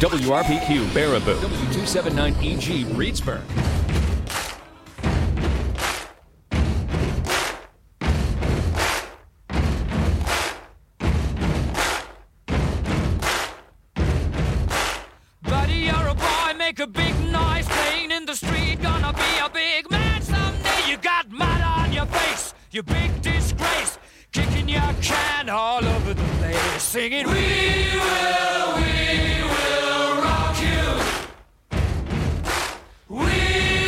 WRPQ Baraboo, W279EG Reedsburg. Buddy, you're a boy, make a big noise, playing in the street, gonna be a big man someday. You got mud on your face, you big disgrace, kicking your can all over the place, singing, we will rock you. We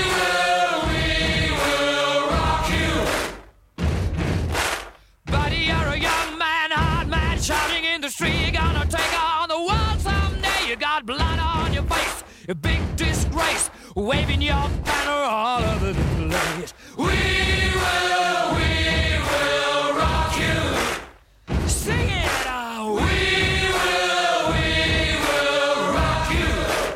will rock you. Buddy, you're a young man, hard man, shouting in the street, gonna take on the world someday. You got blood on your face, a big disgrace, waving your banner all over the place. We will rock you. Sing it out. We will rock you.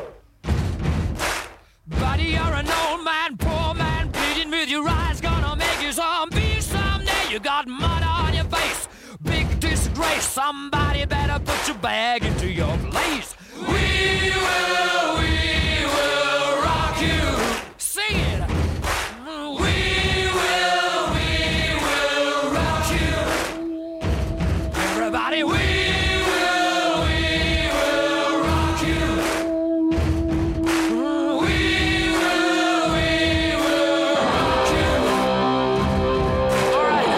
Buddy, you're an old man, poor man, pleading with your eyes, gonna make you zombie someday. You got mud on your face, big disgrace, somebody better put your bag into your place. We will rock you. Sing it. We will rock you. Everybody, we will rock you. We will rock you. All right.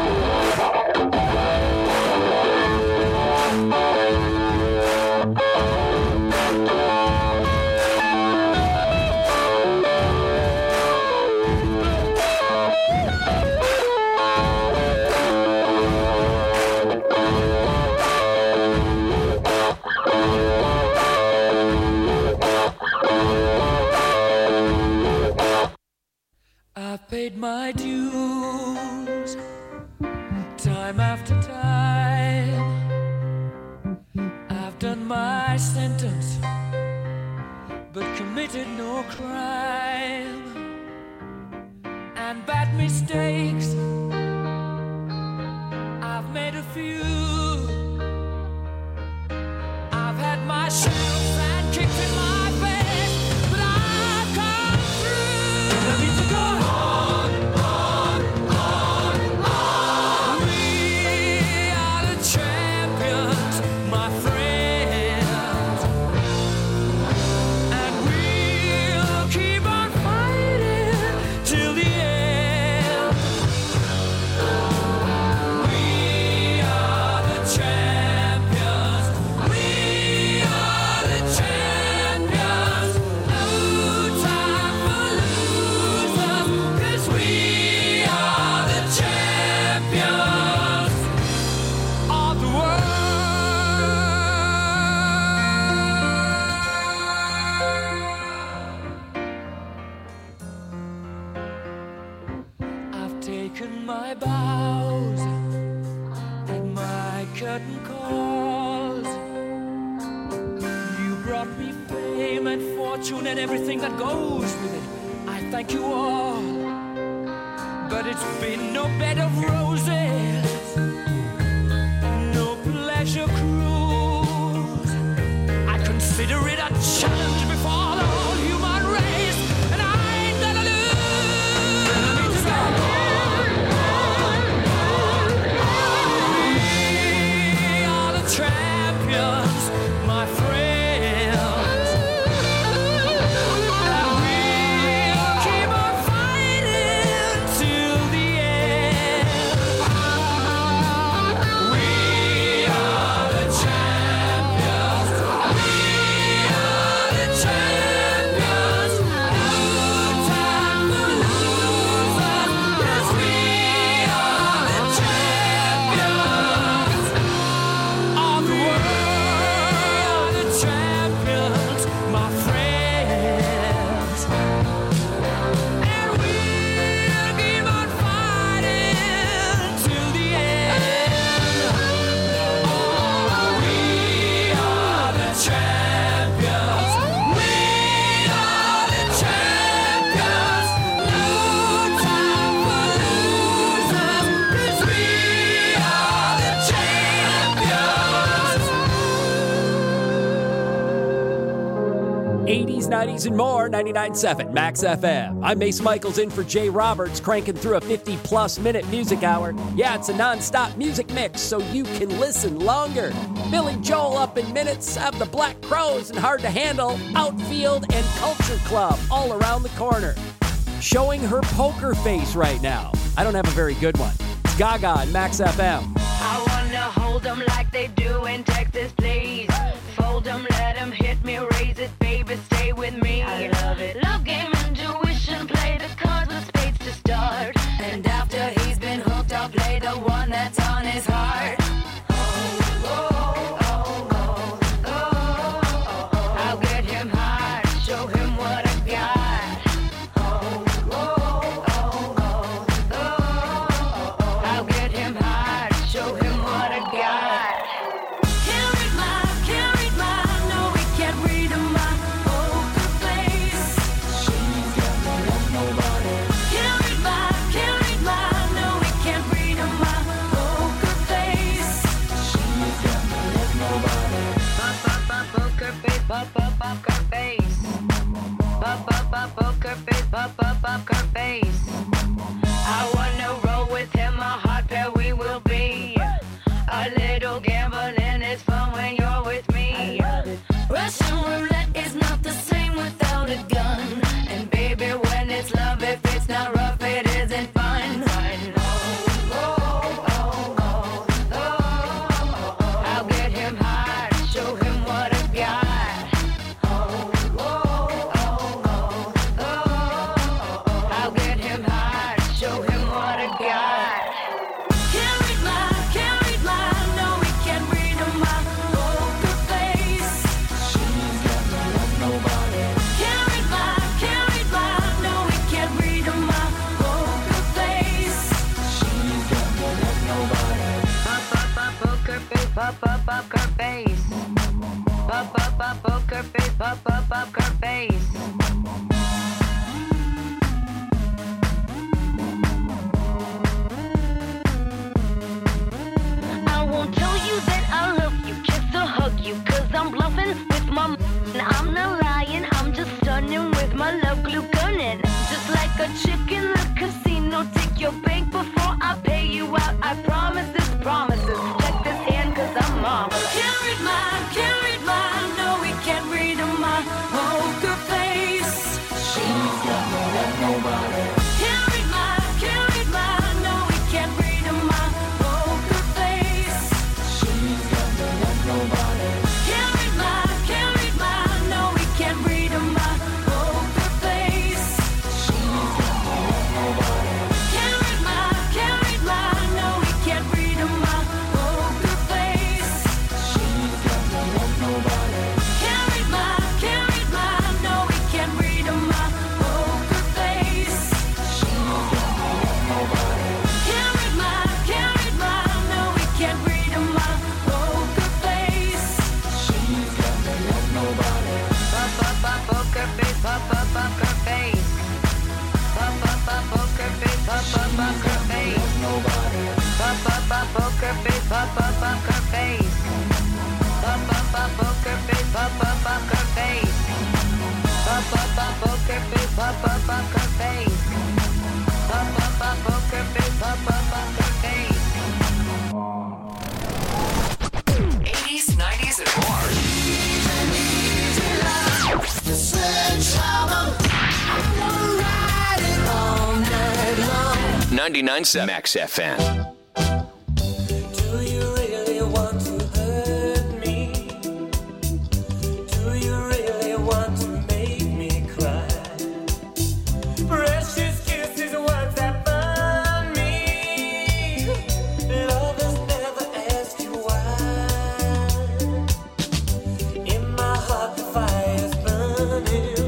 I've paid my dues, time after time. I've done my sentence, but committed no crime. And bad mistakes, I've made a few. I've had my share of sand kicked in my face, but I've come through. Let me to go on. We are the champions, my friends, and we'll keep on fighting till the end. We are the champions. We are the champions. No time for losers, 'cause we are the champions of the world. I've taken my bows and my curtain calls. You brought me fame and fortune and everything that goes with it. I thank you all, but it's been no bed of roses, no pleasure cruise. I consider it a challenge before the whole human race, and I ain't gonna lose. We are the champions, my friends, and we'll keep on fighting till the end. We are the champions. We are the champions. 90s, and more. 99.7 Max FM. I'm Mace Michaels in for Jay Roberts, cranking through a 50-plus minute music hour. Yeah, it's a non-stop music mix, so you can listen longer. Billy Joel up in minutes, have the Black Crowes and Hard to Handle, Outfield, and Culture Club all around the corner. Showing her poker face right now. I don't have a very good one. It's Gaga and Max FM. I wanna hold them like they do in Texas, please. Fold them, let them hit me, raise it, baby, stay with me. I love it. Love game, intuition, play the cards with spades to start. And after he's been hooked, I'll play the one that's on his heart. I'll get him hard, show him what I got. I'll get him hard, show him what I got. Can't read my, no, we can't read my poker face. She's got no love, nobody. Can't read my, no, we can't read my poker face. She's got no love, nobody. Poker face, poker face. Poker face, poker face. I wanna roll with him, a hot pair we will be. A little gambling is fun when you're with me. Russian roulette is not the same without a gun. And baby, when it's love, if it's not rough, it isn't fun. I'll get him hard, show him what I got. I'll get him hard, show him what I got. Can't read my, no, we can't read my poker face. She's got no love, nobody. Can't read my, no, we can't read my poker face. She's got no love, nobody. Poker face, poker face. Poker face, poker face. I won't tell you that I love you, kiss or hug you, cause I'm bluffing with my I'm not lying, I'm just stunning with my love glue gunning. Just like a chick in the casino, take your bank before I pay you out. I promise this promises, check this hand cause I'm marvelous. Can't read my, no, we can't read my poker face. She's got no love, nobody. Can't read my, no, we can't read my poker face. She's got no love, nobody. Can't read my, no, we can't read my poker face. She's got no love, nobody. Can't read my, no, we can't read my poker face. She's got no love, nobody. Can't read my, no, we can't read my poker face. She's got no love, nobody. Can't read my, no, we can't read my poker face. She's got no love, nobody. Poker face, poker face. Poker face, poker face. Nobody. Poker face, poker face. Poker face, poker face. Poker face, poker face. Poker face, poker face. 80s, 90s, and more. The sledgehammer, I'm gonna ride it all night long. 99.7 Max FM. Do you really want to hurt me? Do you really want to make me cry? Precious kisses, words that burn me. Lovers never ask you why. In my heart the fire's burning.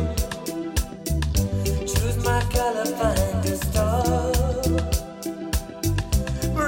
Choose my color, find a star.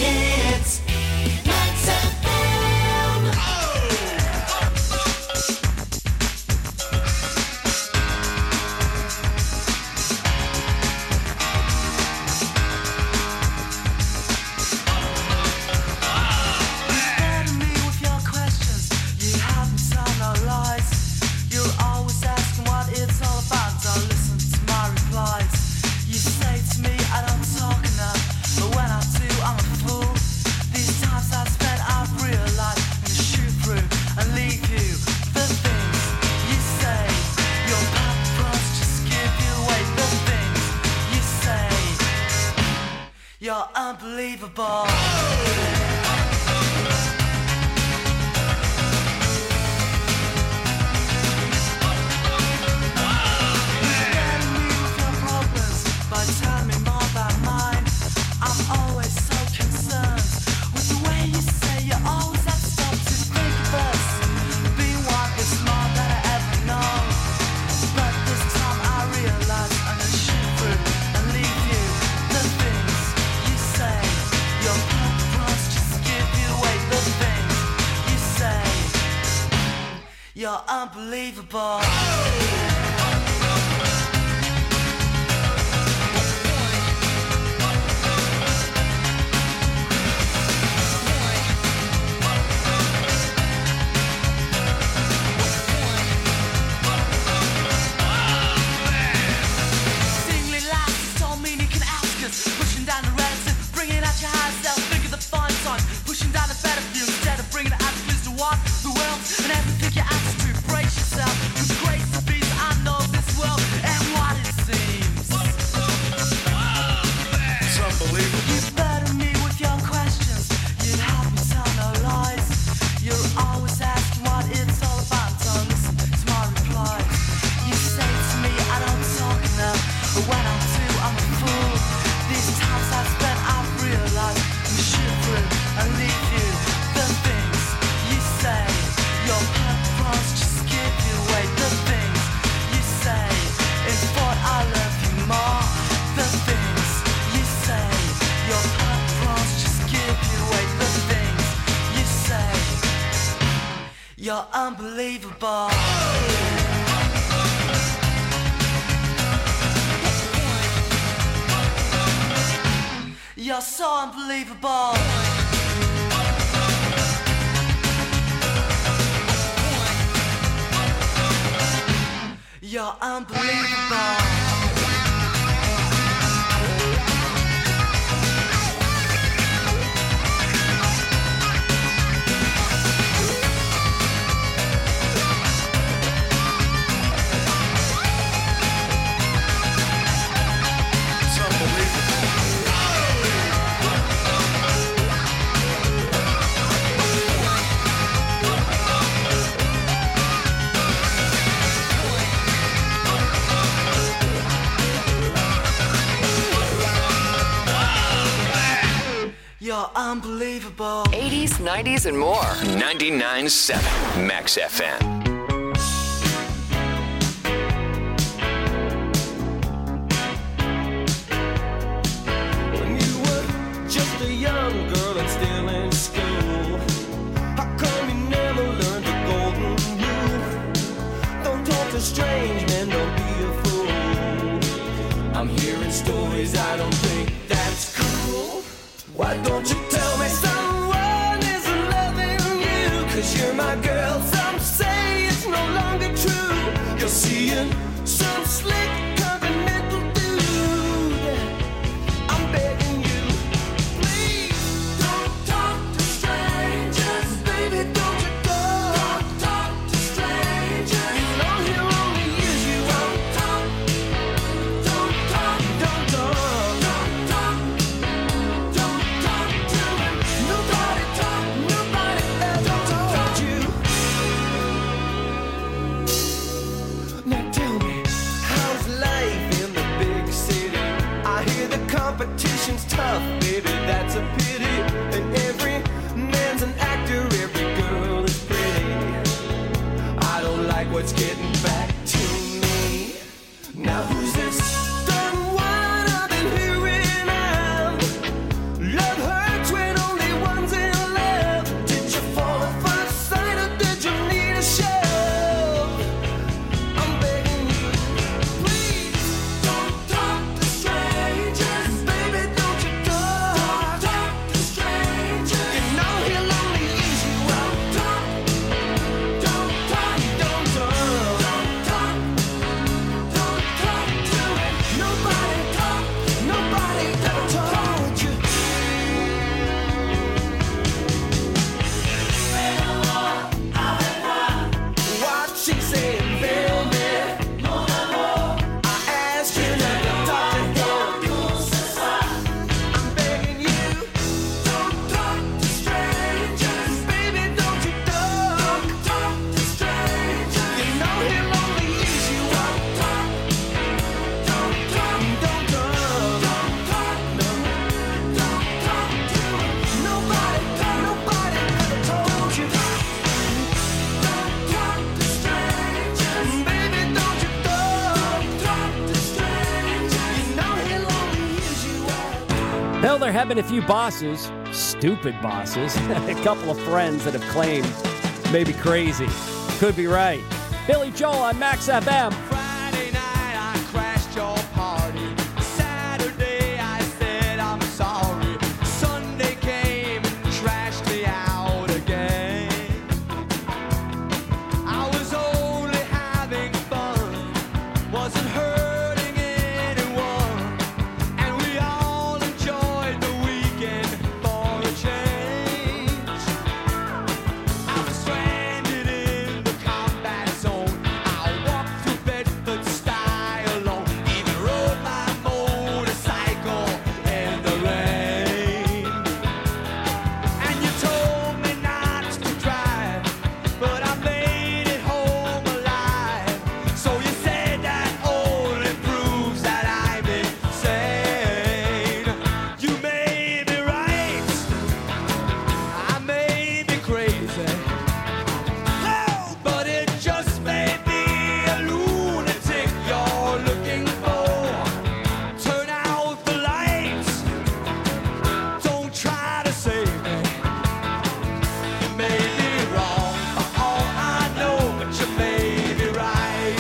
hits. Max FM. You me with your questions. You haven't told no lies. You're always asking what it's all about. Don't listen to my replies. You say to me I don't talk enough, but when I do I'm a fool. These times I've spent I've realized I'm gonna shoot through and leave you. The things you say, your paparazzi just give you away. The things you say, you're unbelievable. By telling me more about mine, I'm always so concerned with the way you say you always have to stop to think of us. Being one is more than I ever know, but this time I realize I'm gonna shoot through and leave you. The things you say, your purpose just give you away. The things you say, you're unbelievable. Seemingly lies don't mean you can ask us. Pushing down the relative, bringing out your higher self. Think of the fine signs, pushing down the better view instead of bringing the attitudes to what the world and everything you ask to. Brace yourself, 'cause grace and peace I know this world and what it seems. It's unbelievable. You better me with your questions. You haven't tell no lies. You're always asking what it's all about. Don't listen to my replies. You say to me I don't talk enough, but when I do I'm a fool. These times I've spent I've realized I'm shoot through and leave you. The things you say, your purpose just give you away. The things you say, in thought I love you more. The things you say, your purpose just give you away. The things you say, you're unbelievable. You're so unbelievable. You're unbelievable. It's unbelievable. You're unbelievable. 80s, 90s, and more. 99.7 Max FM. When you were just a young girl and still in school, how come you never learned the golden rule? Don't talk to strange men, don't be a fool. I'm hearing stories, I don't think that's cool. Why don't you tell me someone isn't loving you? 'Cause you're my girl, some say it's no longer true. You're seeing some slick continental dude. I'm begging you, please don't talk to strangers. Baby, don't you go. Don't talk to strangers. You know he'll only use you. Don't talk. Don't talk. Don't talk. Don't talk. Don't talk to him. Nobody talk. Nobody ever told you. Now tell me, how's life in the big city? I hear the competition's tough, baby, that's a pity. And every man's an actor, every girl is pretty. I don't like what's getting back to me. Now who's this done one I've been hearing of? Love hurts when Well, there have been a few bosses, stupid bosses, a couple of friends that have claimed maybe crazy. Could be right. Billy Joel on Max FM. Friday night I crashed your party. Saturday I said I'm sorry. Sunday came and trashed me out again. I was only having fun, wasn't hurting anyone, and we all enjoyed the weekend for a change. I was stranded in the combat zone. I walked through Bedford style alone, even rode my motorcycle in the rain. And you told me not to drive, but I made it home alive. So you said that only proves that I'm insane. You may be right, I may be crazy. Oh, but it just may be a lunatic you're looking for. Turn out the lights, don't try to save me. You may be wrong for all I know, but you may be right.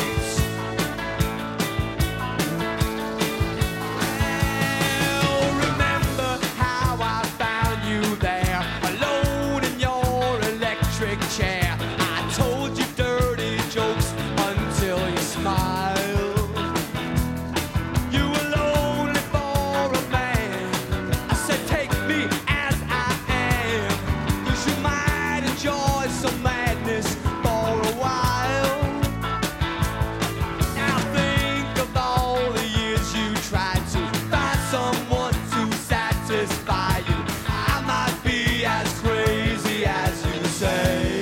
Well, remember how I found you there, alone in your electric chair. I told you dirty jokes until you smiled. You were lonely for a man. I said, take me as I am, 'cause you might enjoy some madness for a while. Now think of all the years you tried to find someone to satisfy you. I might be as crazy as you say.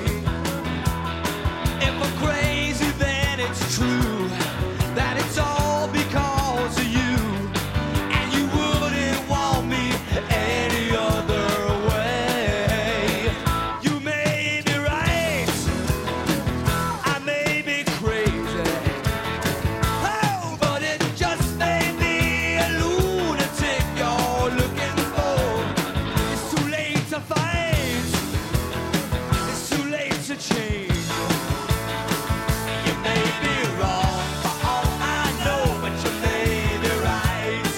If I'm crazy, then it's true that it's all because of you, and you wouldn't want me any other way. You may be right, I may be crazy. Oh, but it just may be a lunatic you're looking for. It's too late to fight, it's too late to change. You may be wrong for all I know, but you may be right.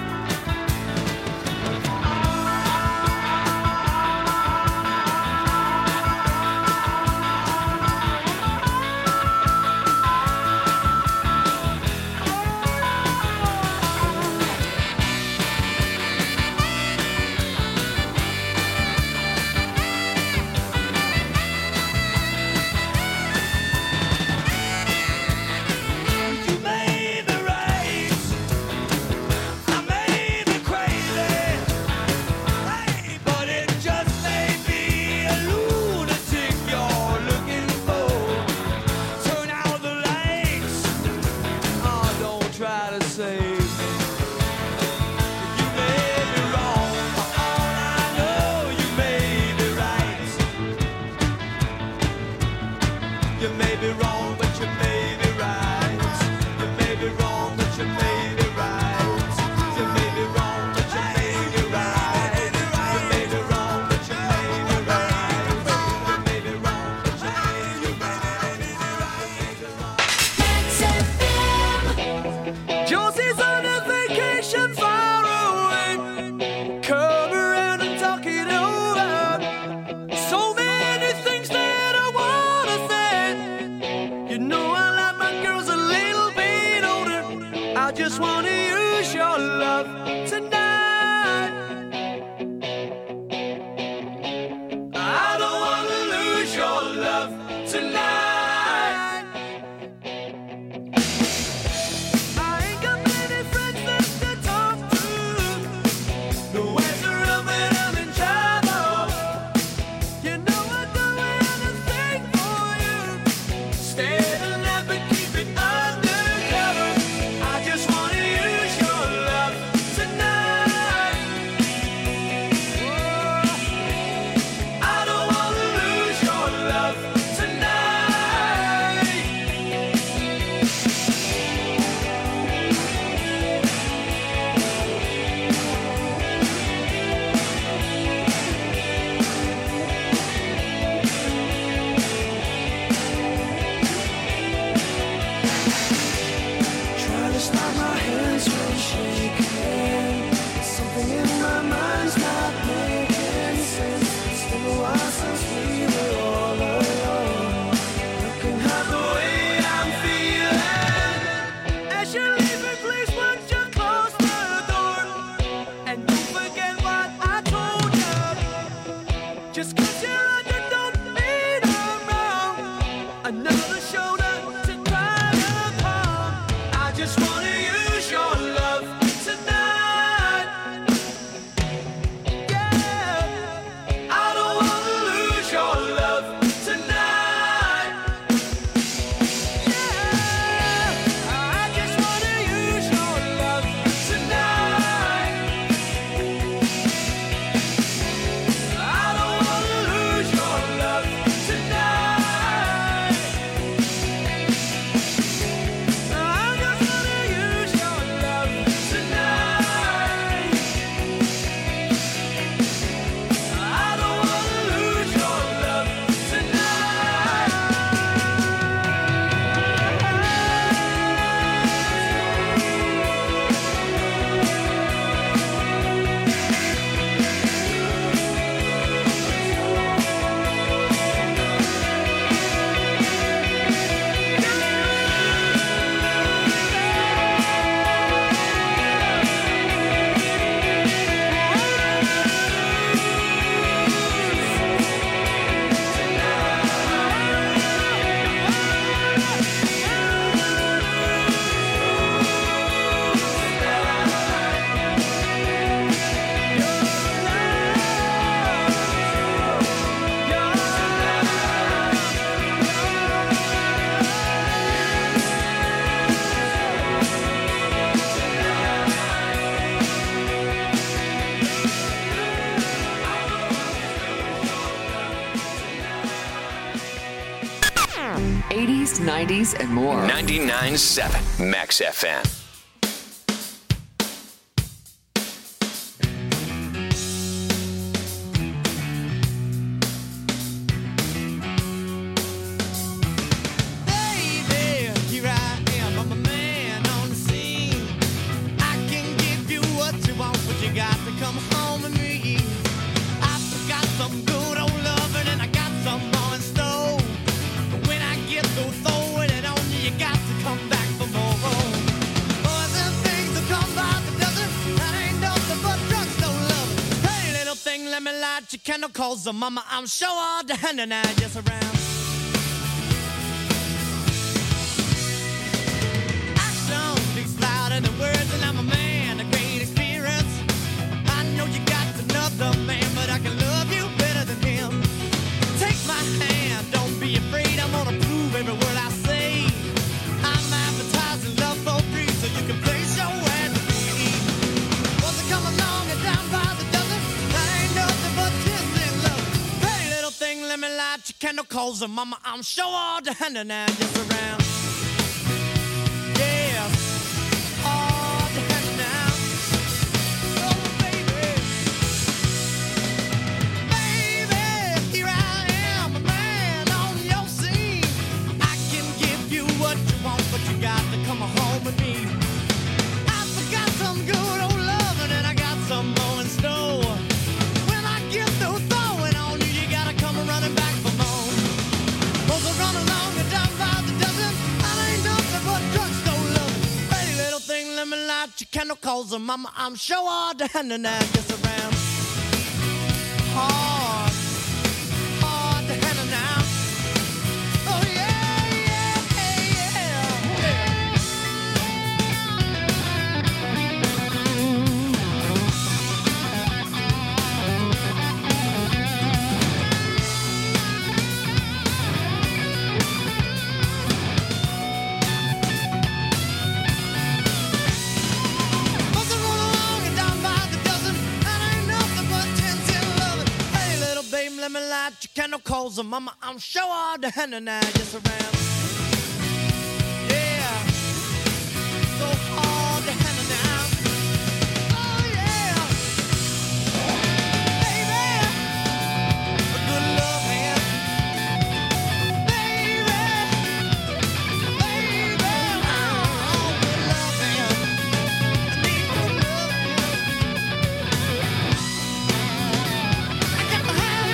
You may be right, I may be crazy. Hey, but it just may be a lunatic you're looking for. Turn out the lights, oh, don't try to save me. You may be wrong for all I know, you may be right. You may be wrong, but you may be right. You may be wrong, but you may be right. You may be wrong, but you may be right. You may be wrong, but you may be right. You may be wrong, but you may be right. Josie's on a vacation far away. Come around and talk it over. So many things that I wanna say. You know I like my girls a little bit older. I just wanna use your love tonight. I don't wanna lose your love tonight. I ain't got many friends left to talk to. Nowhere's around when I'm in trouble. You know I'd do anything for you. Stay alive but keep it undercover. I just wanna use your love tonight. 90s, and more. 99.7 Max FM. Candles, mama, I'm sure all the hand and I just around. Action speaks louder than words, and I'm a man, a great experience. I know you got another man, but I can love you better than him. Take my hand, don't be afraid, I'm gonna prove every word I say. I'm advertising love for free, so you can place your ad to me. Once I come along and down by the dozen, I ain't nothing but let me light your candle coals, and mama, I'm sure all the hand and I just around. Yeah, all the hand now. Oh, baby. Baby, here I am, a man on your scene. I can give you what you want, but you got to come home with me. I forgot some good old loving, and I got some more in store. When I get through throwing on you, you gotta come running back for more. Both are running along and down by the dozen. I ain't nothing but drugstore love. Pretty little thing, let me light your candle coals, and mama, I'm sure all the hand and I just around. Hard, hard to handle now. Oh yeah, yeah, yeah, yeah. Let me light your candle coals, and mama, I'm sure all the hand and I just around. Yeah, so hard to handle now. Oh yeah, baby, a good love hand, baby, oh, good love hand. I need good love hand. I got the hand.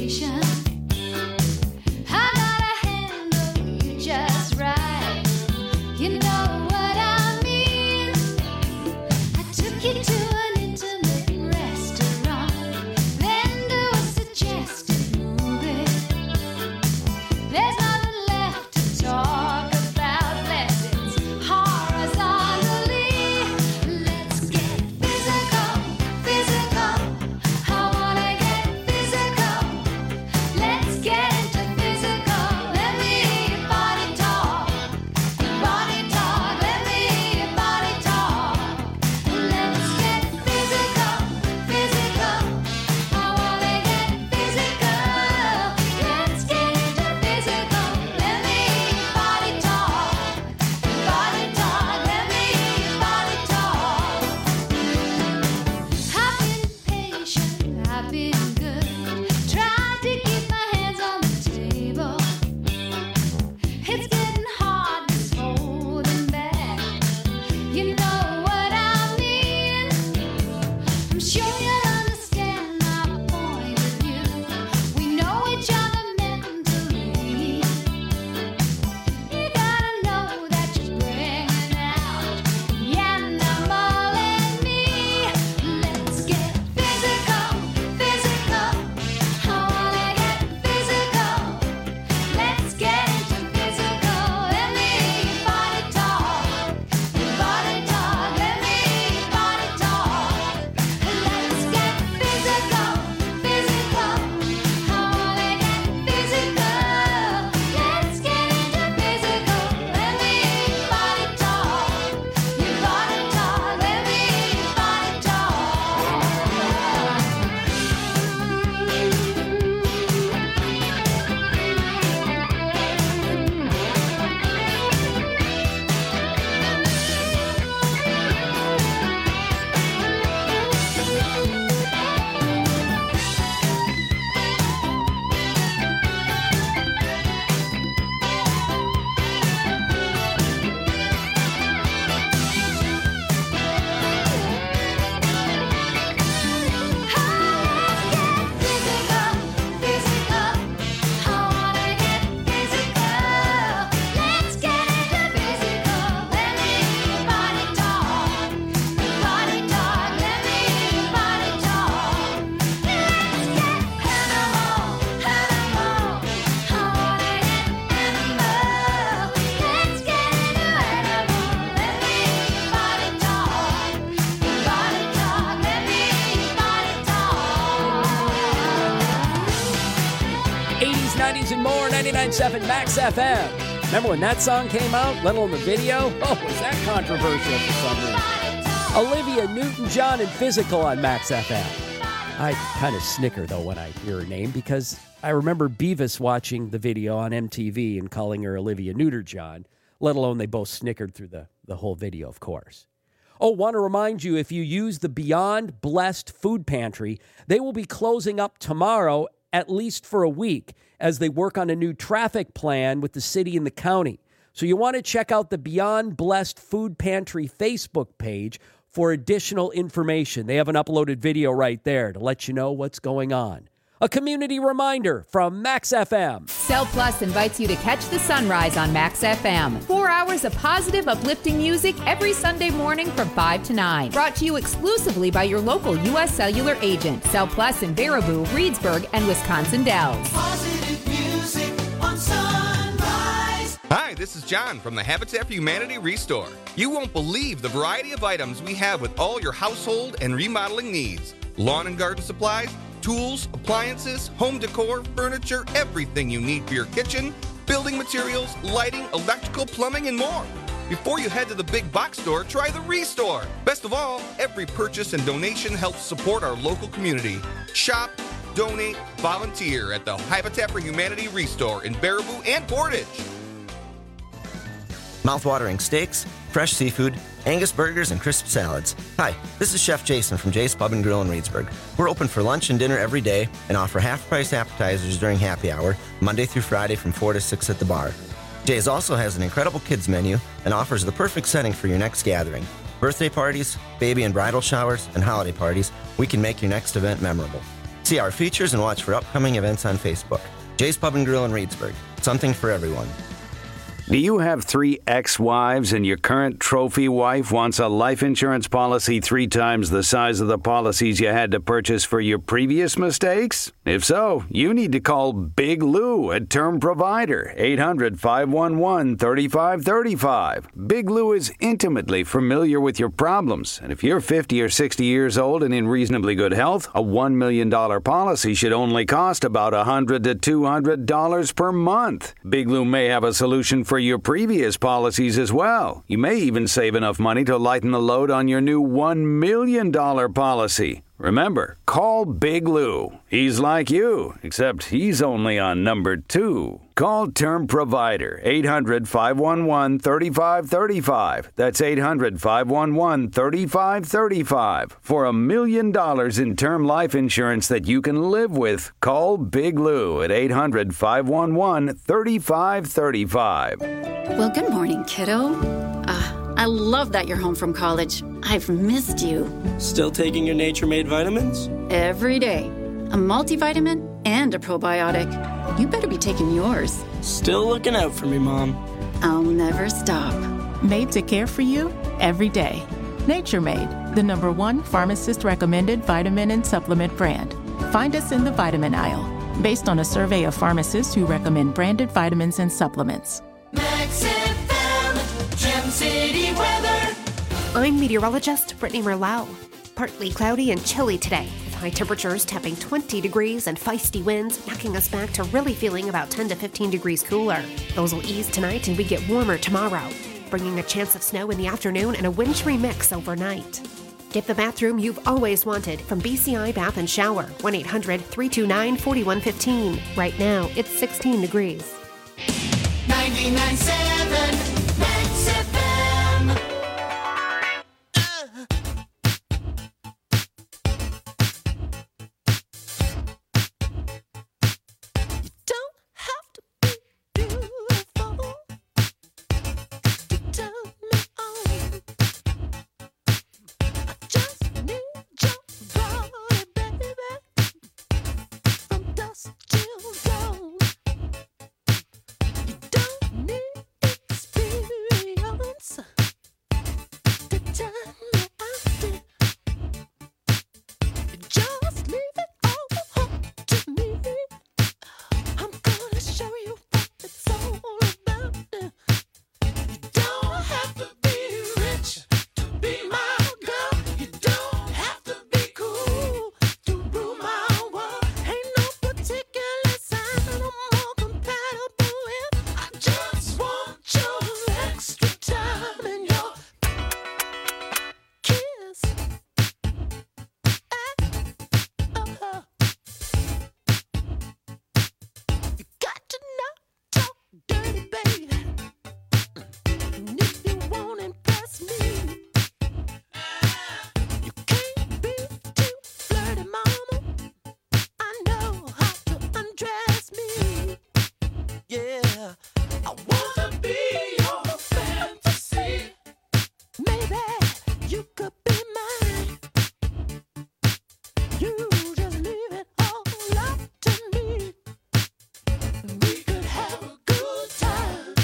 Just right. and more, 99.7 Max FM. Remember when that song came out, let alone the video? Oh, was that controversial for some reason? Olivia Newton-John and Physical on Max FM. I kind of snicker, though, when I hear her name, because I remember Beavis watching the video on MTV and calling her Olivia Newton-John, let alone they both snickered through the whole video, of course. Oh, want to remind you, if you use the Beyond Blessed Food Pantry, they will be closing up tomorrow, at least for a week, as they work on a new traffic plan with the city and the county. So you want to check out the Beyond Blessed Food Pantry Facebook page for additional information. They have an uploaded video right there to let you know what's going on. A community reminder from Max FM. Cell Plus invites you to catch the sunrise on Max FM. 4 hours of positive, uplifting music every Sunday morning from 5 to 9. Brought to you exclusively by your local U.S. Cellular agent. Cell Plus in Baraboo, Reedsburg, and Wisconsin Dells. Positive music on Sunrise. Hi, this is John from the Habitat for Humanity Restore. You won't believe the variety of items we have with all your household and remodeling needs. Lawn and garden supplies, tools, appliances, home decor, furniture, everything you need for your kitchen, building materials, lighting, electrical, plumbing, and more. Before you head to the big box store, try the Restore. Best of all, every purchase and donation helps support our local community. Shop, donate, volunteer at the Habitat for Humanity Restore in Baraboo and Portage. Mouth-watering steaks, fresh seafood, Angus burgers, and crisp salads. Hi, this is Chef Jason from Jay's Pub and Grill in Reedsburg. We're open for lunch and dinner every day and offer half-price appetizers during happy hour, Monday through Friday from 4 to 6 at the bar. Jay's also has an incredible kids menu and offers the perfect setting for your next gathering. Birthday parties, baby and bridal showers, and holiday parties, we can make your next event memorable. See our features and watch for upcoming events on Facebook. Jay's Pub and Grill in Reedsburg. Something for everyone. Do you have 3 ex-wives and your current trophy wife wants a life insurance policy 3 times the size of the policies you had to purchase for your previous mistakes? If so, you need to call Big Lou at Term Provider, 800-511-3535. Big Lou is intimately familiar with your problems, and if you're 50 or 60 years old and in reasonably good health, a $1 million policy should only cost about $100 to $200 per month. Big Lou may have a solution for your previous policies as well. You may even save enough money to lighten the load on your new $1 million policy. Remember, call Big Lou. He's like you, except he's only on number 2. Call Term Provider, 800-511-3535. That's 800-511-3535. For $1 million in term life insurance that you can live with, call Big Lou at 800-511-3535. Well, good morning, kiddo. I love that you're home from college. I've missed you. Still taking your Nature-Made vitamins? Every day. A multivitamin and a probiotic. You better be taking yours. Still looking out for me, Mom. I'll never stop. Made to care for you every day. Nature-Made, the #1 pharmacist-recommended vitamin and supplement brand. Find us in the vitamin aisle, based on a survey of pharmacists who recommend branded vitamins and supplements. Max FM, Gem City weather. I'm meteorologist Brittany Merlau. Partly cloudy and chilly today, with high temperatures tapping 20 degrees and feisty winds, knocking us back to really feeling about 10 to 15 degrees cooler. Those will ease tonight and we get warmer tomorrow, bringing a chance of snow in the afternoon and a wintry mix overnight. Get the bathroom you've always wanted from BCI Bath and Shower, 1-800-329-4115. Right now, it's 16 degrees. 99.7 Max FM. Till dawn. You don't need I wanna be your fantasy. Maybe you could be mine. You just leave it all up to me. We could have a good time.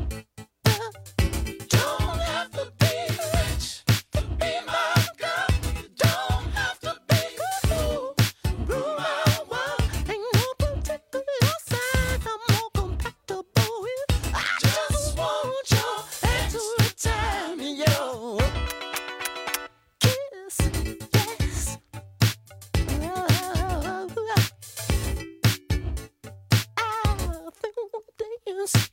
Don't have to be rich to be my girl. You don't have to be cool. Rule my world. Ain't no particular sign I'm more compatible with. I just want your hand to time in your kiss. Yes. I think we'll dance.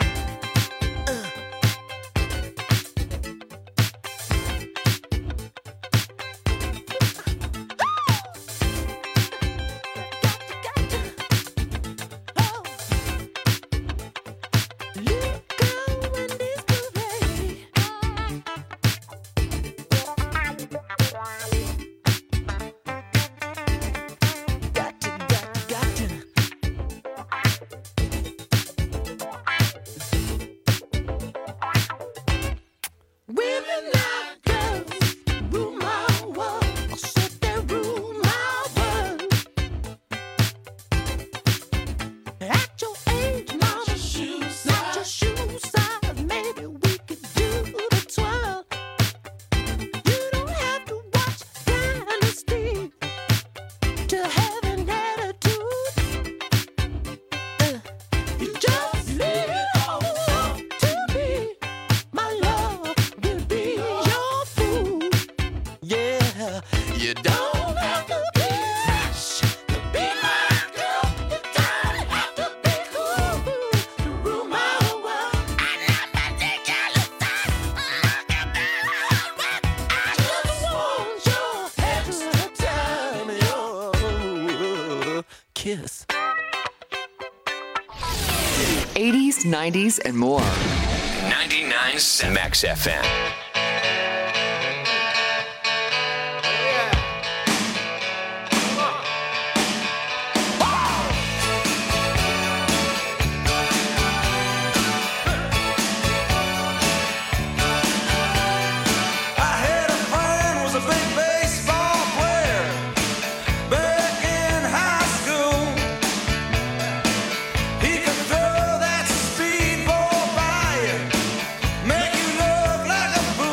Women like girls rule my world. I said they rule my world. At your age, mama, not your shoe size. Maybe we could do the twirl. You don't have to watch Dynasty to have an attitude. You just leave it all up to me. My love will be your food. Yeah, you don't have to be rich to be my girl. You don't have to be cool to rule my world. I love my ridiculous side. I just want your head to time, your kiss. 80s, 90s, and more. 99.7 Max FM. I had a friend was a big baseball player back in high school. He could throw that speedball by you, make you look like a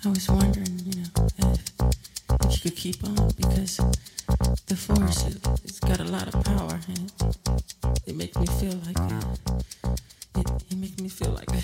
I was wondering, if you could keep on, because the force, it's got a lot of power, and it makes me feel like it makes me feel like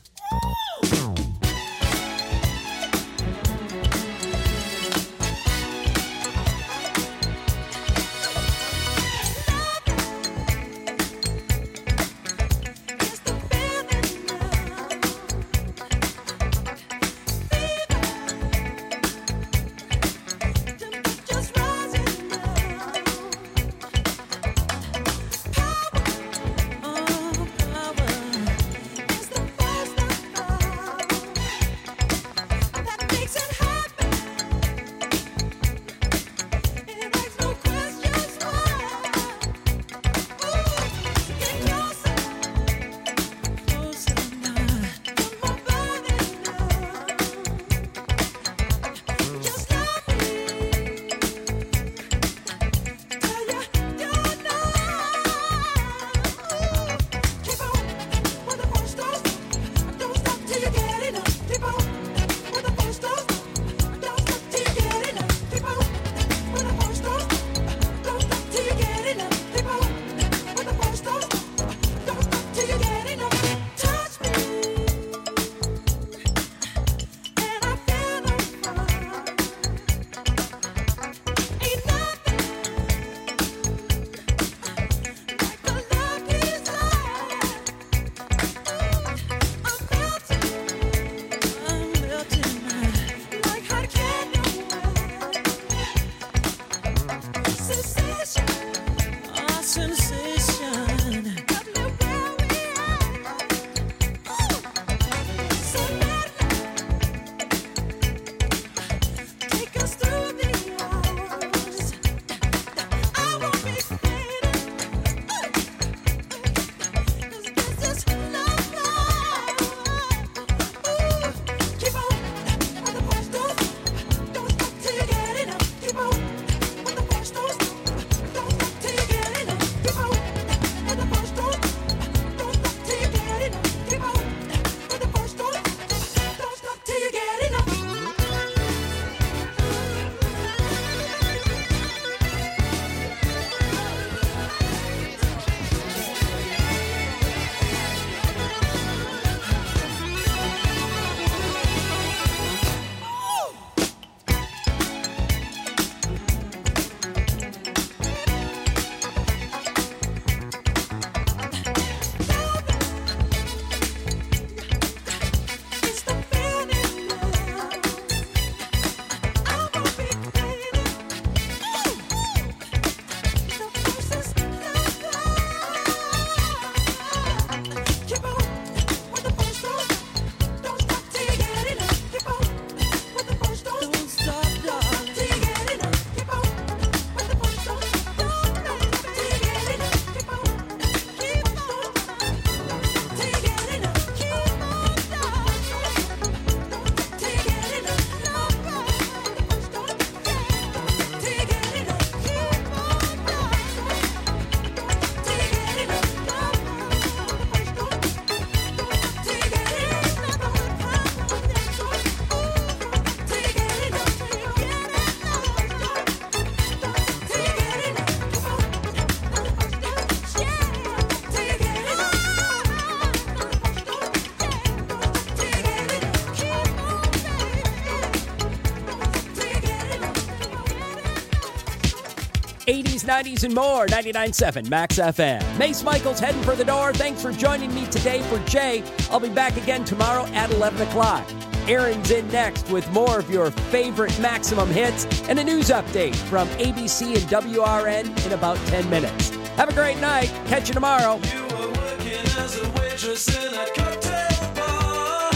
'80s, '90s, and more. 99.7 Max FM. Mace Michaels heading for the door. Thanks for joining me today for Jay. I'll be back again tomorrow at 11 o'clock. Aaron's in next with more of your favorite Maximum hits and a news update from ABC and WRN in about 10 minutes. Have a great night. Catch you tomorrow. You were working as a waitress in a cocktail bar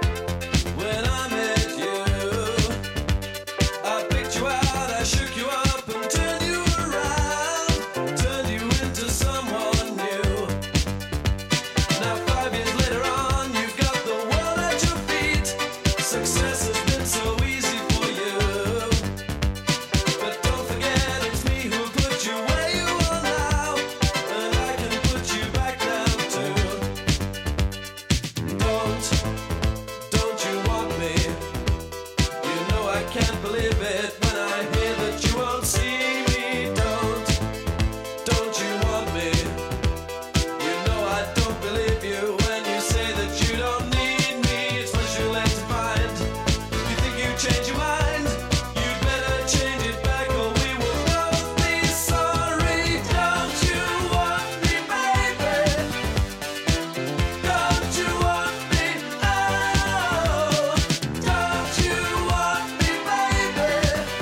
when I met you. I picked you out, I shook you up and turned you around, turned you into someone new. Now 5 years later on, you've got the world at your feet. Success has been so easy for you. But don't forget it's me who put you where you are now, and I can put you back down too. can't believe it when I hear that you won't see me. Don't you want me? You know I don't believe you when you say that you don't need me. It's much too late to find. You think you change your mind? You'd better change it back or we will both be sorry. Don't you want me, baby? Don't you want me? Oh, don't you want me, baby?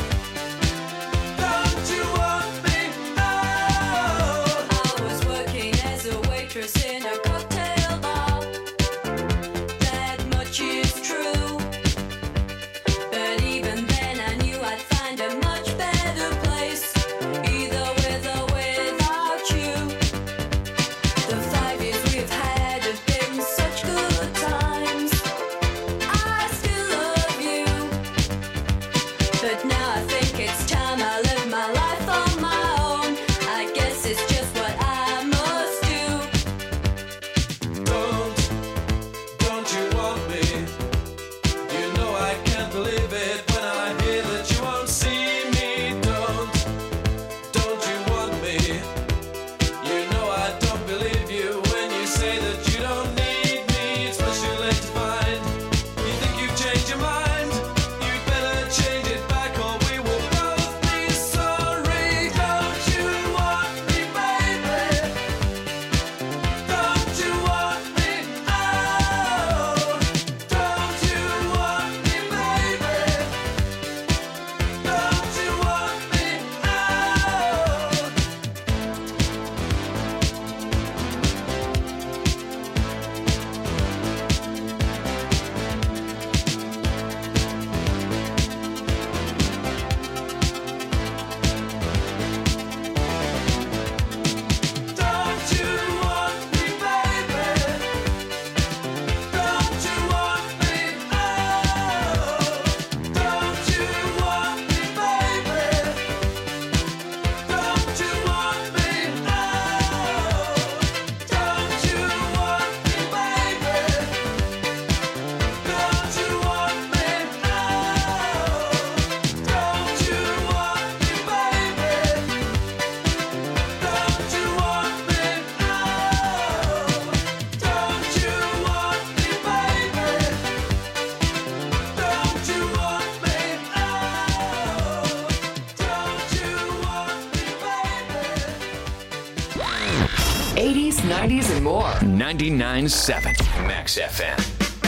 Don't you want me? Oh. I was working as a waitress in a cocktail bar. That much is true. But even then I knew I'd find a much better place, either with or without you. The 5 years we've had have been such good times. I still love you. But now I think it's time I live my life on my own. I guess it's just what I must do. Don't you want me? You know I can't believe it when I hear that you won't see me. Don't you want me? You know I don't believe you when you say that you don't need me. It's much too late to find. You think you've changed your mind? You'd better change it back or we will both be sorry. Don't you want me, baby? Don't you want me? Oh, don't you want me, baby? Don't you want me? Don't you want me, baby? Don't you want me? Oh, don't you want me, baby? Don't you want me? Oh, don't you want me, baby? Don't you want me? Oh, don't you want me, baby? Don't you want me? Don't you want me, baby? Don't you want me? Don't you want me, baby? 80s, 90s, and more. 99.7 Max FM.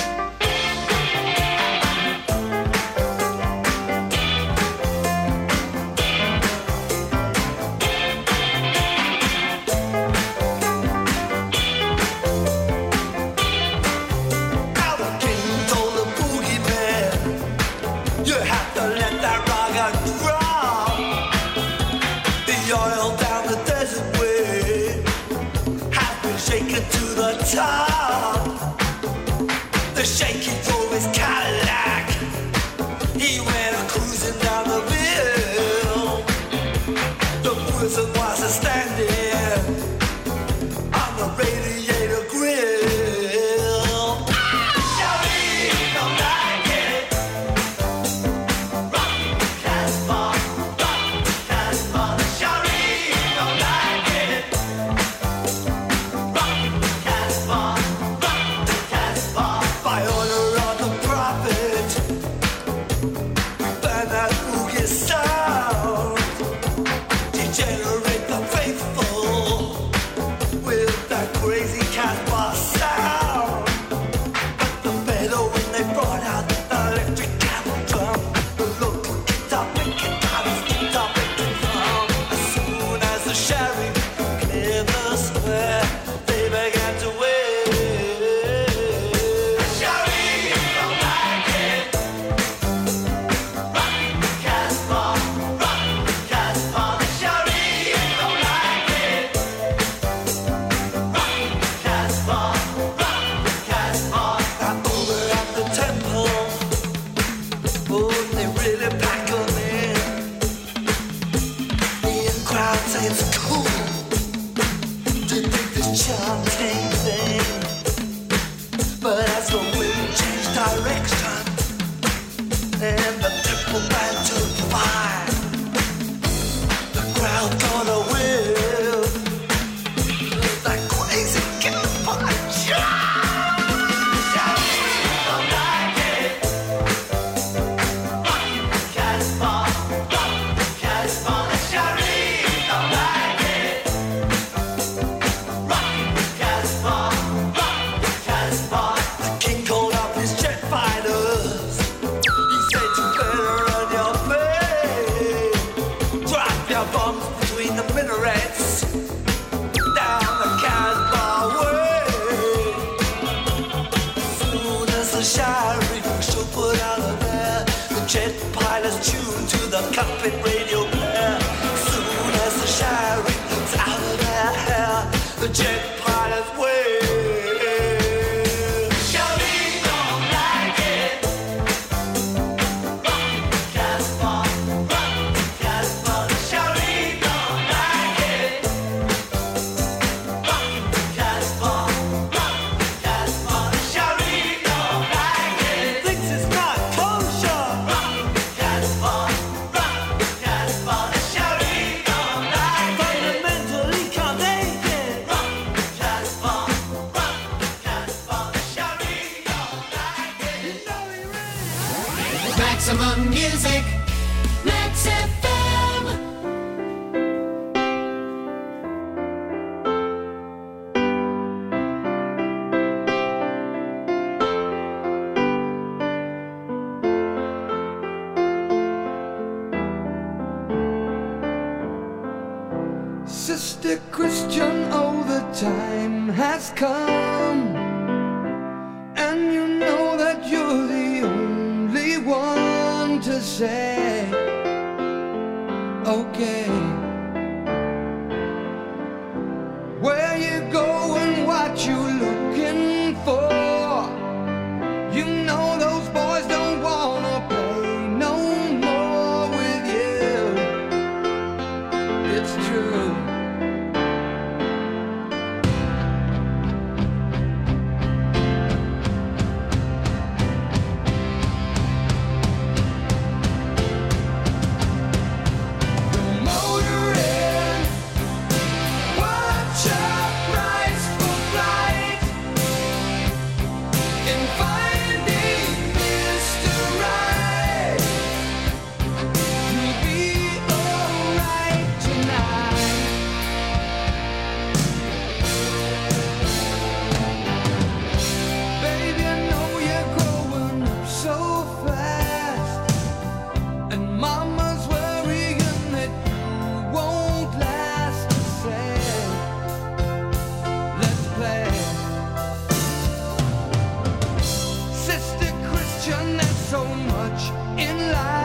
King told the boogie man, you have to let that rock and drop. The oil down the desert way has been shaken to the top. The shaky drove his Cadillac. He went cruising down the hill. The person was standing on the radiator grill. By order of the prophet, we burn that boogie sound. Degenerate the faithful with that crazy Casbah sound. But the better when they brought out the electric cattle drum, the local guitar picking guitars, guitar picking drum. As soon as the sheriff cleared the square, they began to wave. It's cool to think this chanting thing, but as the wind changed direction and the people band to fight. The crowd gonna win. That crazy campfire don't like it. Rockin' the Casbah, rockin' the Casbah. The Sharif don't like it. Rockin' the Casbah, rockin' the Casbah. The king called up his jet fighters. He said you better run your play. Drop your bombs between the minarets. Down the Casbah way. Soon as the Sharif show put out of there, the jet pilots tuned to the cockpit radio blare. Soon as the Sharif was out of their hair, the jet pilots wave. Sharif don't like it. Rockin' the Casbah, rockin' the Casbah. The Sharif don't like it. Rockin' the Casbah, rockin' the Casbah. The Sharif don't like it. Thinks it's not kosher. Rockin' the Casbah, rockin' the Casbah. The Sharif don't like it. Fundamentally can't take it. Rockin' the Casbah, rockin' the Casbah. The Sharif don't like it. You know he really. Maximum music. Max FM. Sister Christian, oh, the time has come, and you know that you're the only one to say, okay. Where you going, what you looking for? You know those boys don't wanna play no more with you. It's true. Motoring, watch your price for flight, and finding Mr. Right. You'll be alright tonight. Baby, I know you're growing up so fast, and Mama's worrying that you won't last. To say, let's play. Sister Christian, there's so much in life.